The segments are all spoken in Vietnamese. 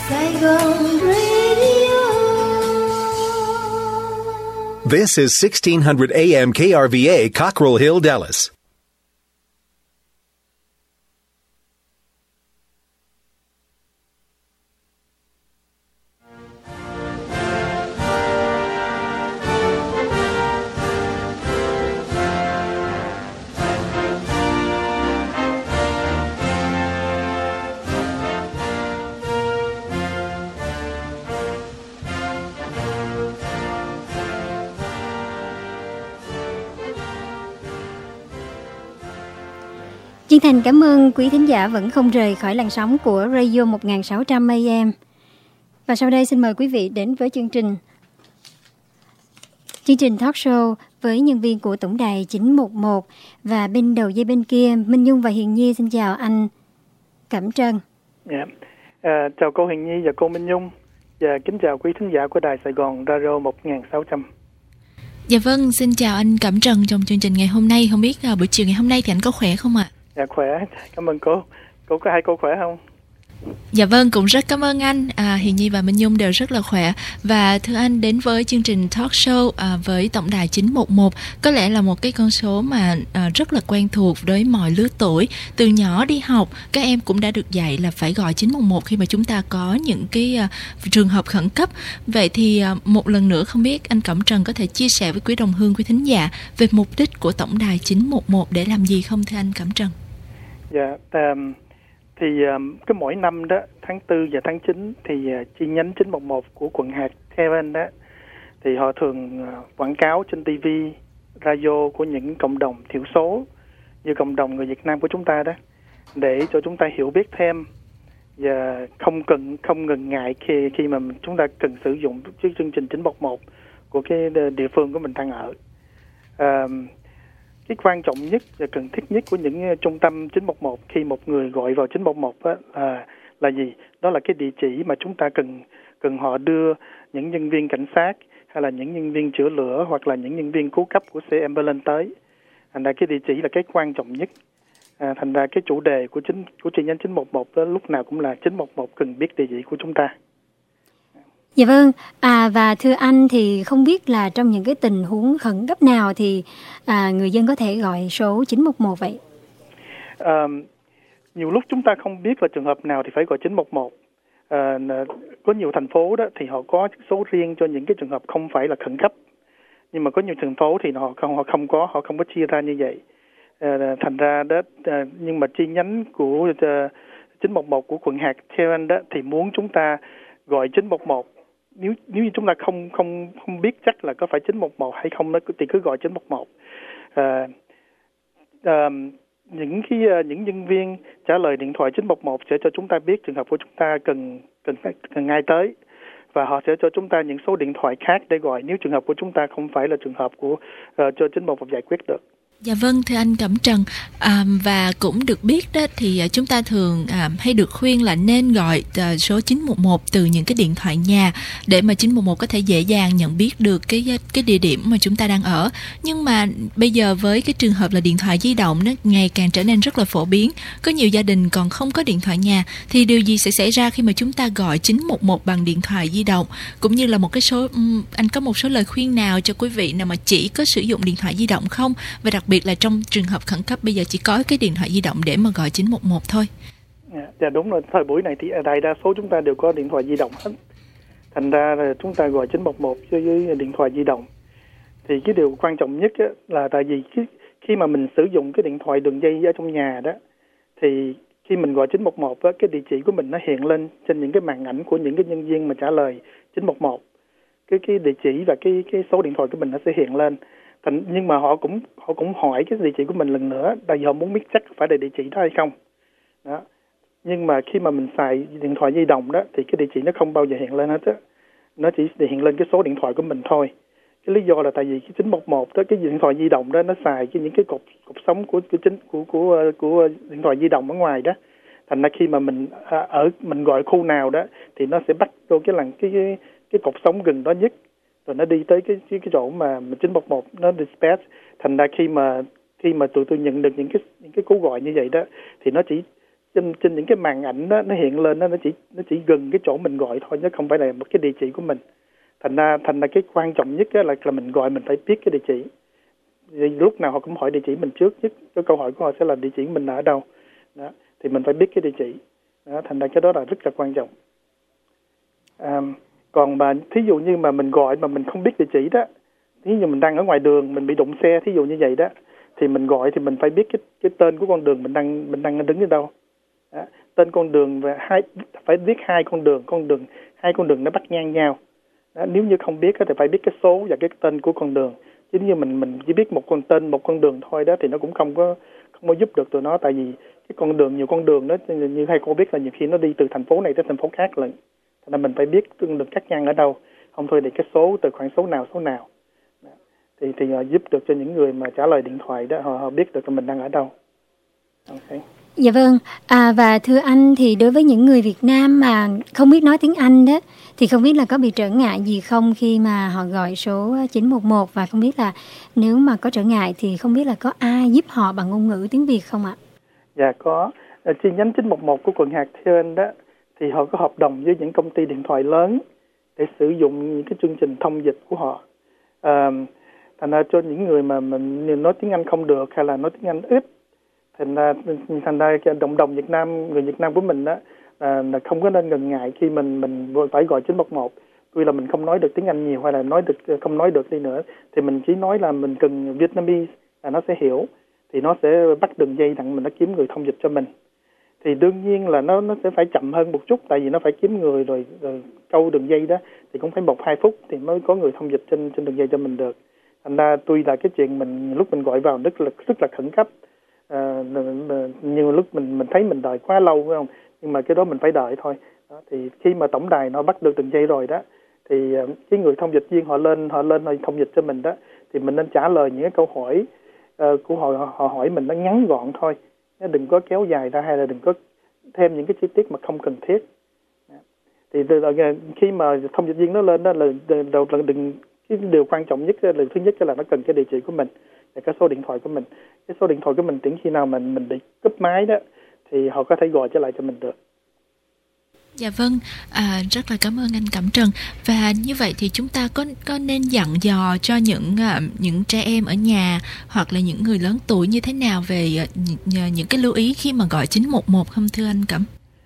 Saigon Radio. This is 1600 AM KRVA, Cockrell Hill, Dallas. Chân thành cảm ơn quý thính giả vẫn không rời khỏi làn sóng của Radio 1600 AM. Và sau đây xin mời quý vị đến với chương trình talk show với nhân viên của tổng đài 911. Và bên đầu dây bên kia, Minh Nhung và Hiền Nhi xin chào anh Cẩm Trân. Chào cô Hiền Nhi và cô Minh Nhung. Và kính chào quý thính giả của Đài Sài Gòn Radio 1600. Dạ vâng, xin chào anh Cẩm Trân trong chương trình ngày hôm nay. Không biết buổi chiều ngày hôm nay thì anh có khỏe không ạ? Dạ khỏe, cảm ơn cô. Cô có hai cô khỏe không? Dạ vâng, cũng rất cảm ơn anh. Hiền Nhi và Minh Nhung đều rất là khỏe. Và thưa anh, đến với chương trình talk show với tổng đài 911 có lẽ là một cái con số mà rất là quen thuộc với mọi lứa tuổi. Từ nhỏ đi học, các em cũng đã được dạy là phải gọi 911 khi mà chúng ta có những cái trường hợp khẩn cấp. Vậy thì một lần nữa không biết anh Cẩm Trân có thể chia sẻ với quý đồng hương, quý thính giả về mục đích của tổng đài 911 để làm gì không thưa anh Cẩm Trân? Dạ, thì cái mỗi năm đó, tháng 4 và tháng 9 thì chi nhánh 911 của quận hạt Kevin đó thì họ thường quảng cáo trên TV, radio của những cộng đồng thiểu số như cộng đồng người Việt Nam của chúng ta đó, để cho chúng ta hiểu biết thêm và không ngần ngại khi mà chúng ta cần sử dụng chương trình 911 của cái địa phương của mình đang ở. Cái quan trọng nhất và cần thiết nhất của những trung tâm 911 khi một người gọi vào 911 là gì? Đó là cái địa chỉ mà chúng ta cần họ đưa những nhân viên cảnh sát hay là những nhân viên chữa lửa hoặc là những nhân viên cứu cấp của xe ambulance tới. Thành ra cái địa chỉ là cái quan trọng nhất. Thành ra cái chủ đề của chi nhánh 911 đó lúc nào cũng là 911 cần biết địa chỉ của chúng ta. Dạ vâng, và thưa anh thì không biết là trong những cái tình huống khẩn cấp nào thì người dân có thể gọi số 911 vậy? Nhiều lúc chúng ta không biết là trường hợp nào thì phải gọi 911. Có nhiều thành phố đó thì họ có số riêng cho những cái trường hợp không phải là khẩn cấp. Nhưng mà có nhiều thành phố thì họ không có chia ra như vậy. Thành ra đó, nhưng mà chi nhánh của 911 của quận hạt Kevin đó thì muốn chúng ta gọi 911. Nếu như chúng ta không biết chắc là có phải 911 hay không đó, thì cứ gọi 911. Những nhân viên trả lời điện thoại 911 sẽ cho chúng ta biết trường hợp của chúng ta cần ngay tới, và họ sẽ cho chúng ta những số điện thoại khác để gọi nếu trường hợp của chúng ta không phải là trường hợp của cho 911 giải quyết được. Dạ vâng, thưa anh Cẩm Trân, và cũng được biết đó thì chúng ta thường hay được khuyên là nên gọi số 911 từ những cái điện thoại nhà để mà 911 có thể dễ dàng nhận biết được cái địa điểm mà chúng ta đang ở. Nhưng mà bây giờ với cái trường hợp là điện thoại di động nó ngày càng trở nên rất là phổ biến, có nhiều gia đình còn không có điện thoại nhà, thì điều gì sẽ xảy ra khi mà chúng ta gọi 911 bằng điện thoại di động? Cũng như là một cái số anh có một số lời khuyên nào cho quý vị nào mà chỉ có sử dụng điện thoại di động không, và đặc biệt là trong trường hợp khẩn cấp bây giờ chỉ có cái điện thoại di động để mà gọi 911 thôi. Dạ đúng rồi, thời buổi này thì đại đa số chúng ta đều có điện thoại di động hết. Thành ra là chúng ta gọi 911 với điện thoại di động. Thì cái điều quan trọng nhất là tại vì khi mà mình sử dụng cái điện thoại đường dây ở trong nhà đó, thì khi mình gọi 911 cái địa chỉ của mình nó hiện lên trên những cái màn ảnh của những cái nhân viên mà trả lời 911. Cái địa chỉ và cái số điện thoại của mình nó sẽ hiện lên. Nhưng mà họ cũng hỏi cái địa chỉ của mình lần nữa, tại vì họ muốn biết chắc phải là địa chỉ đó hay không. Đó. Nhưng mà khi mà mình xài điện thoại di động đó thì cái địa chỉ nó không bao giờ hiện lên hết á. Nó chỉ hiện lên cái số điện thoại của mình thôi. Cái lý do là tại vì cái 911 đó, cái điện thoại di động đó nó xài những cái cột sống của điện thoại di động ở ngoài đó. Thành ra khi mà mình gọi khu nào đó thì nó sẽ bắt vô cái cột sống gần đó nhất, rồi nó đi tới cái chỗ mà 911 nó dispatch. Thành ra khi mà tụi tôi nhận được những cái cú gọi như vậy đó thì nó chỉ trên những cái màn ảnh đó, nó hiện lên nó chỉ gần cái chỗ mình gọi thôi, chứ không phải là một cái địa chỉ của mình. Thành ra cái quan trọng nhất là mình gọi mình phải biết cái địa chỉ. Vì lúc nào họ cũng hỏi địa chỉ mình trước nhất, cái câu hỏi của họ sẽ là địa chỉ mình ở đâu đó, thì mình phải biết cái địa chỉ đó, thành ra cái đó là rất là quan trọng. Còn mà thí dụ như mà mình gọi mà mình không biết địa chỉ đó, thí dụ mình đang ở ngoài đường mình bị đụng xe, thí dụ như vậy đó, thì mình gọi thì mình phải biết cái tên của con đường mình đang đứng ở đâu đó. Tên con đường và phải biết hai con đường nó bắt ngang nhau đó. Nếu như không biết thì phải biết cái số và cái tên của con đường. Chứ như mình chỉ biết một con đường thôi đó thì nó cũng không có giúp được tụi nó, tại vì cái con đường, nhiều con đường đó như hai cô biết là nhiều khi nó đi từ thành phố này tới thành phố khác lận, thành ra mình phải biết con đường cắt ngang ở đâu, không thôi thì cái số từ khoảng số nào thì giúp được cho những người mà trả lời điện thoại đó họ biết được là mình đang ở đâu. Okay. Dạ vâng, và thưa anh, thì đối với những người Việt Nam mà không biết nói tiếng Anh đó, thì không biết là có bị trở ngại gì không khi mà họ gọi số 911, và không biết là nếu mà có trở ngại thì không biết là có ai giúp họ bằng ngôn ngữ tiếng Việt không ạ? Dạ có, chi nhánh 911 của quận Hạt Thiên đó thì họ có hợp đồng với những công ty điện thoại lớn để sử dụng những cái chương trình thông dịch của họ. Thành ra cho những người mà mình nói tiếng Anh không được hay là nói tiếng Anh ít, thành ra cái đồng Việt Nam, người Việt Nam của mình đó là không có nên ngần ngại khi mình phải gọi 911. Tuy là mình không nói được tiếng Anh nhiều hay là không nói được đi nữa, thì mình chỉ nói là mình cần Vietnamese là nó sẽ hiểu, thì nó sẽ bắt đường dây đặng mình nó kiếm người thông dịch cho mình. Thì đương nhiên là nó sẽ phải chậm hơn một chút, tại vì nó phải kiếm người rồi câu đường dây đó thì cũng phải 1-2 phút thì mới có người thông dịch trên đường dây cho mình được. Thành ra tuy là cái chuyện lúc mình gọi vào rất là khẩn cấp, nhưng lúc mình thấy mình đợi quá lâu phải không, nhưng mà cái đó mình phải đợi thôi đó. Thì khi mà tổng đài nó bắt được đường dây rồi đó, thì cái người thông dịch viên họ lên thông dịch cho mình đó, thì mình nên trả lời những cái câu hỏi của họ hỏi mình nó ngắn gọn thôi, đừng có kéo dài ra hay là đừng có thêm những cái chi tiết mà không cần thiết. Thì khi mà thông dịch viên nó lên đó là cái điều quan trọng nhất là thứ nhất là nó cần cái địa chỉ của mình và cái số điện thoại của mình. Cái số điện thoại của mình, đến khi nào mình bị cúp máy đó thì họ có thể gọi trở lại cho mình được. Dạ vâng, rất là cảm ơn anh Cẩm Trần. Và như vậy thì chúng ta có nên dặn dò cho những trẻ em ở nhà hoặc là những người lớn tuổi như thế nào về những cái lưu ý khi mà gọi 911 không thưa anh Cẩm?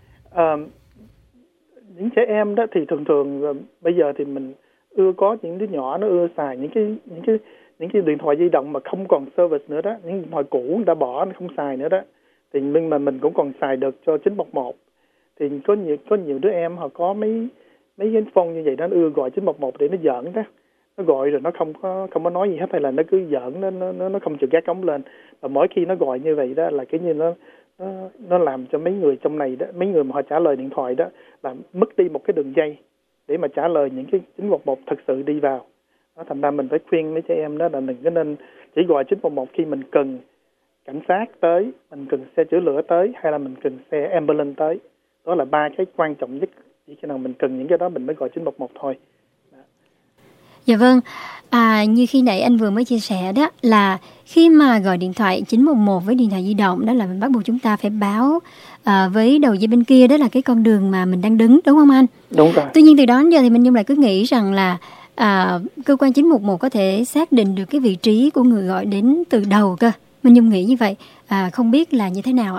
Những trẻ em đó thì thường bây giờ thì mình có những đứa nhỏ nó ưa xài những cái điện thoại di động mà không còn service nữa đó, những điện thoại cũ người ta bỏ, nó không xài nữa đó, thì mà mình cũng còn xài được cho 911. Thì có nhiều đứa em họ có mấy cái phone như vậy đó, nó ưa gọi 911 để nó giỡn đó, nó gọi rồi nó không có nói gì hết, hay là nó cứ giỡn, nó không chịu gác ống lên, và mỗi khi nó gọi như vậy đó là cái như nó làm cho mấy người trong này đó, mấy người mà họ trả lời điện thoại đó là mất đi một cái đường dây để mà trả lời những cái 911 thật sự đi vào đó. Thành ra mình phải khuyên mấy trẻ em đó là đừng có nên chỉ gọi 911 khi mình cần cảnh sát tới, mình cần xe chữa lửa tới, hay là mình cần xe ambulance tới. Đó là 3 cái quan trọng nhất. Chỉ khi nào mình cần những cái đó mình mới gọi 911 thôi. Đó. Dạ vâng, như khi nãy anh vừa mới chia sẻ đó, là khi mà gọi điện thoại 911 với điện thoại di động đó là mình bắt buộc chúng ta phải báo với đầu dây bên kia đó là cái con đường mà mình đang đứng, đúng không anh? Đúng rồi. Tuy nhiên từ đó đến giờ thì mình Nhung lại cứ nghĩ rằng là cơ quan 911 có thể xác định được cái vị trí của người gọi đến từ đầu cơ. Mình Nhung nghĩ như vậy, không biết là như thế nào ạ?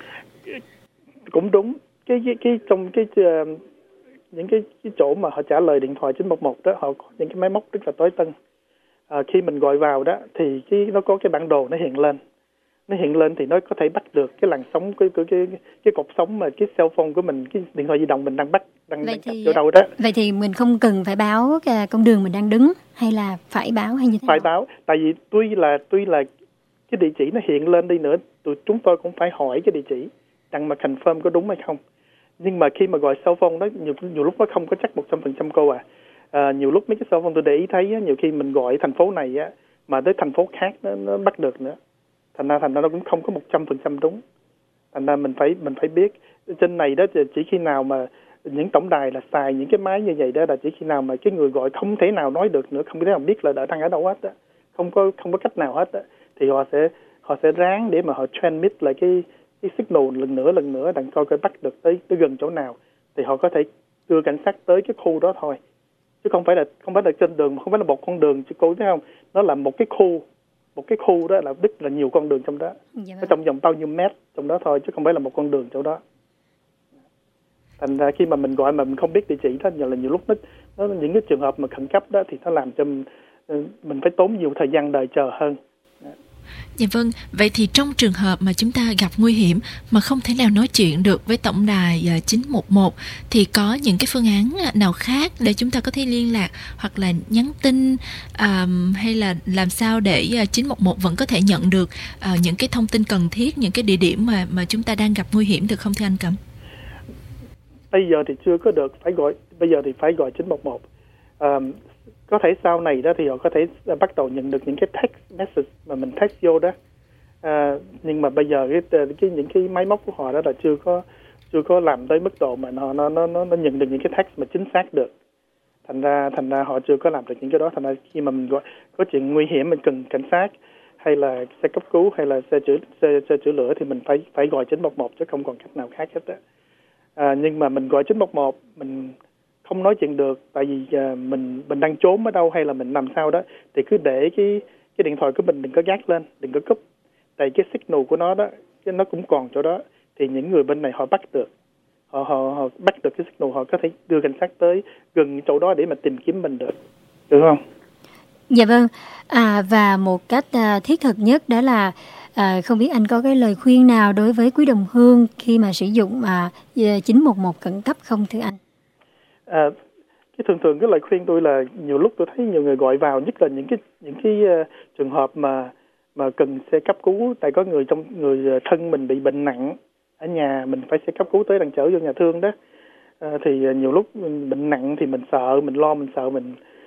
Cũng đúng. Trong những cái chỗ mà họ trả lời điện thoại 911 đó, họ có những cái máy móc rất là tối tân. Khi mình gọi vào đó thì nó có cái bản đồ nó hiện lên thì nó có thể bắt được cái làn sóng cái cột sóng mà cái cell phone của mình, cái điện thoại di động mình đang chỗ đâu đó. Vậy thì mình không cần phải báo con đường mình đang đứng, hay là phải báo hay như thế nào? Phải báo, tại vì tuy là cái địa chỉ nó hiện lên đi nữa, chúng tôi cũng phải hỏi cái địa chỉ đặng mà confirm có đúng hay không. Nhưng mà khi mà gọi cell phone đó, nhiều lúc nó không có chắc 100% cô nhiều lúc mấy cái cell phone tôi để ý thấy nhiều khi mình gọi thành phố này mà tới thành phố khác nó bắt được nữa. Thành ra nó cũng không có 100% đúng. Thành ra mình phải biết trên này đó, chỉ khi nào mà những tổng đài là xài những cái máy như vậy đó, là chỉ khi nào mà cái người gọi không thể nào nói được nữa, không thể nào biết là đang ở đâu hết đó, không có cách nào hết đó, thì họ sẽ ráng để mà họ transmit lại cái signal lần nữa đặng coi bắt được tới gần chỗ nào thì họ có thể đưa cảnh sát tới cái khu đó thôi, chứ không phải là trên đường, không phải là một con đường, chứ cô thấy không, nó là một cái khu đó, là rất là nhiều con đường trong đó, ở trong vòng bao nhiêu mét trong đó thôi, chứ không phải là một con đường chỗ đó. Thành ra khi mà mình gọi mà mình không biết địa chỉ đó, nhiều lúc nó những cái trường hợp mà khẩn cấp đó thì nó làm cho mình phải tốn nhiều thời gian đợi chờ hơn. Dạ vâng, vậy thì trong trường hợp mà chúng ta gặp nguy hiểm mà không thể nào nói chuyện được với tổng đài 911 thì có những cái phương án nào khác để chúng ta có thể liên lạc, hoặc là nhắn tin hay là làm sao để 911 vẫn có thể nhận được những cái thông tin cần thiết, những cái địa điểm mà chúng ta đang gặp nguy hiểm được không thưa anh Cẩm? Bây giờ thì chưa có được, bây giờ thì phải gọi 911. Có thể sau này đó thì họ có thể bắt đầu nhận được những cái text message mà mình text vô đó, nhưng mà bây giờ những cái máy móc của họ đó là chưa có làm tới mức độ mà nó nhận được những cái text mà chính xác được. Thành ra họ chưa có làm được những cái đó. Thành ra khi mà mình gọi có chuyện nguy hiểm, mình cần cảnh sát hay là xe cấp cứu hay là xe chữa lửa thì mình phải gọi 911 chứ không còn cách nào khác hết đó. Nhưng mà mình gọi 911 mình không nói chuyện được, tại vì mình đang trốn ở đâu hay là mình nằm sao đó, thì cứ để cái điện thoại của mình đừng có gác lên, đừng có cúp, tại cái signal của nó đó, nó cũng còn chỗ đó, thì những người bên này họ bắt được, họ bắt được cái signal, họ có thể đưa cảnh sát tới gần chỗ đó để mà tìm kiếm mình được không? Dạ vâng. Và một cách thiết thực nhất đó là không biết anh có cái lời khuyên nào đối với quý đồng hương khi mà sử dụng 911 khẩn cấp không thưa anh? Cái thường cái lời khuyên tôi là nhiều lúc tôi thấy nhiều người gọi vào, nhất là những cái trường hợp mà cần xe cấp cứu, tại có người thân mình bị bệnh nặng ở nhà, mình phải xe cấp cứu tới đằng chở vô nhà thương đó, thì nhiều lúc mình bệnh nặng thì mình sợ, mình lo, mình sợ,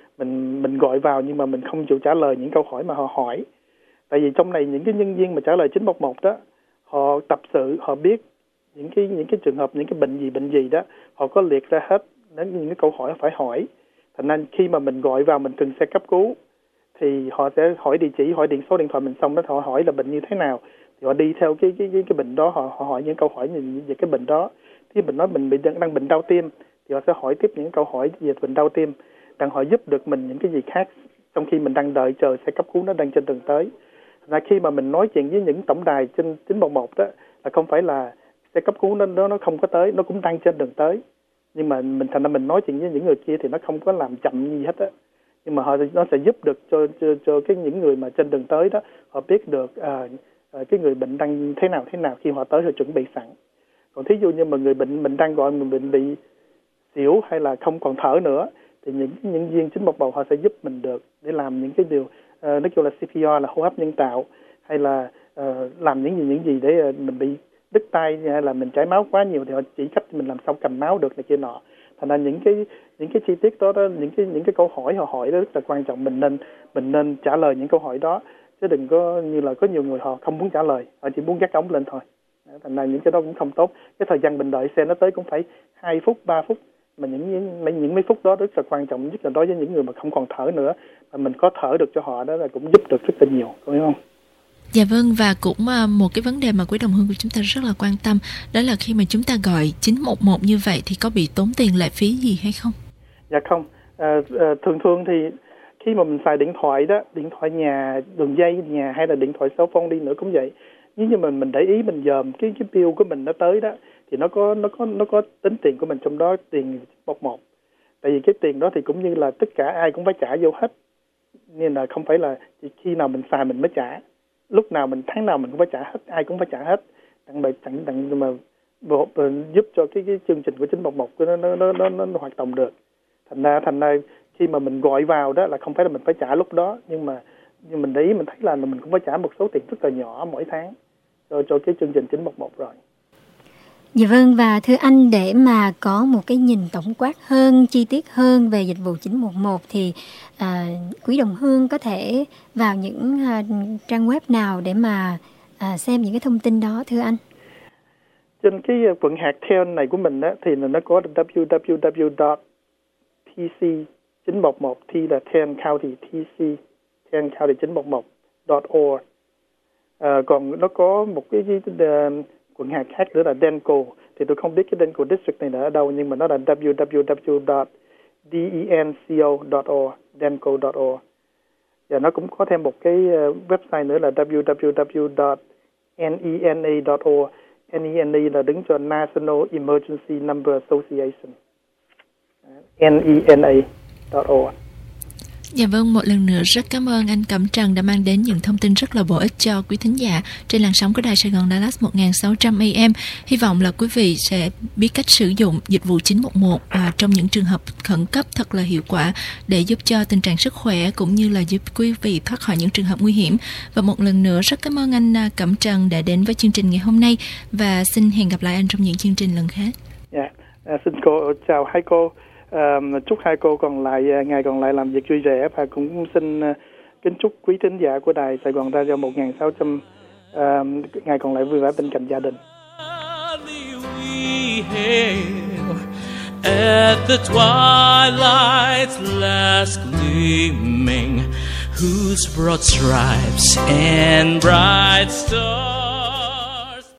mình gọi vào nhưng mà mình không chịu trả lời những câu hỏi mà họ hỏi, tại vì trong này những cái nhân viên mà trả lời 911 đó, họ tập sự, họ biết những cái trường hợp, những cái bệnh gì đó, họ có liệt ra hết những cái câu hỏi phải hỏi. Thành nên khi mà mình gọi vào mình cần xe cấp cứu thì họ sẽ hỏi địa chỉ, hỏi số điện thoại mình, xong đó họ hỏi là bệnh như thế nào, thì họ đi theo cái bệnh đó, họ hỏi những câu hỏi về cái bệnh đó. Thì mình nói mình đang bệnh đau tim thì họ sẽ hỏi tiếp những câu hỏi về bệnh đau tim, đang họ giúp được mình những cái gì khác trong khi mình đang đợi chờ xe cấp cứu nó đang trên đường tới. Là khi mà mình nói chuyện với những tổng đài trên 911 đó, là không phải là xe cấp cứu nó không có tới, nó cũng đang trên đường tới, nhưng mà thành ra mình nói chuyện với những người kia thì nó không có làm chậm gì hết á, nhưng mà nó sẽ giúp được cho những người mà trên đường tới đó, họ biết được cái người bệnh đang thế nào khi họ tới, họ chuẩn bị sẵn. Còn thí dụ như mà người bệnh mình đang gọi, mình bệnh bị xỉu hay là không còn thở nữa, thì những nhân viên 911 họ sẽ giúp mình được để làm những cái điều nó kêu là CPR, là hô hấp nhân tạo, hay là làm những gì để mình bị đứt tay hay là mình chảy máu quá nhiều thì họ chỉ cách mình làm sao cầm máu được này kia nọ. Thành ra những cái chi tiết đó, những cái câu hỏi họ hỏi đó rất là quan trọng, mình nên trả lời những câu hỏi đó, chứ đừng có như là có nhiều người họ không muốn trả lời, họ chỉ muốn gác ống lên thôi. Thành ra những cái đó cũng không tốt. Cái thời gian mình đợi xe nó tới cũng phải 2 phút 3 phút, mà những mấy phút đó rất là quan trọng, nhất là đối với những người mà không còn thở nữa, mà mình có thở được cho họ, đó là cũng giúp được rất là nhiều, có hiểu không? Dạ vâng, và cũng một cái vấn đề mà quý đồng hương của chúng ta rất là quan tâm, đó là khi mà chúng ta gọi 911 như vậy thì có bị tốn tiền lệ phí gì hay không? Dạ không. Thường thì khi mà mình xài điện thoại đó, điện thoại nhà, đường dây nhà hay là điện thoại cell phone đi nữa cũng vậy. Nếu như mình để ý, mình dòm cái bill của mình nó tới đó, thì nó có tính tiền của mình trong đó, tiền 11. Tại vì cái tiền đó thì cũng như là tất cả ai cũng phải trả vô hết, nên là không phải là khi nào mình xài mình mới trả. Lúc nào tháng nào mình cũng phải trả hết, ai cũng phải trả hết, đặng mà giúp cho cái chương trình của 911 nó hoạt động được. Thành ra khi mà mình gọi vào đó là không phải là mình phải trả lúc đó, nhưng mình để ý mình thấy là mình cũng phải trả một số tiền rất là nhỏ mỗi tháng cho cái chương trình 911 rồi. Dạ vâng, và thưa anh, để mà có một cái nhìn tổng quát hơn, chi tiết hơn về dịch vụ 911 thì quý đồng hương có thể vào những trang web nào để mà xem những cái thông tin đó thưa anh? Trên cái quận hạt Theon này của mình á, thì nó có www.tc911, T là Theon County, Theon County 911.org. Còn nó có một cái quận hạt khác nữa là Denco. Thì tôi không biết cái Denco District này là ở đâu, nhưng mà nó là www.denco.org, denco.org. Và nó cũng có thêm một cái website nữa là www.nena.org. NENA là đứng cho National Emergency Number Association. NENA.org. Dạ vâng, một lần nữa rất cảm ơn anh Cẩm Trần đã mang đến những thông tin rất là bổ ích cho quý thính giả trên làn sóng của Đài Sài Gòn Dallas 1600 AM. Hy vọng là quý vị sẽ biết cách sử dụng dịch vụ 911 trong những trường hợp khẩn cấp thật là hiệu quả để giúp cho tình trạng sức khỏe cũng như là giúp quý vị thoát khỏi những trường hợp nguy hiểm. Và một lần nữa rất cảm ơn anh Cẩm Trần đã đến với chương trình ngày hôm nay và xin hẹn gặp lại anh trong những chương trình lần khác. Dạ, xin cô chào hai cô. Chúc hai cô còn lại ngày còn lại làm việc vui vẻ, và cũng xin kính chúc quý thính giả của Đài Sài Gòn Radio 1600 ngày còn lại vui vẻ bên cạnh gia đình. At the twilight's last gleaming, whose broad stripes and bright stars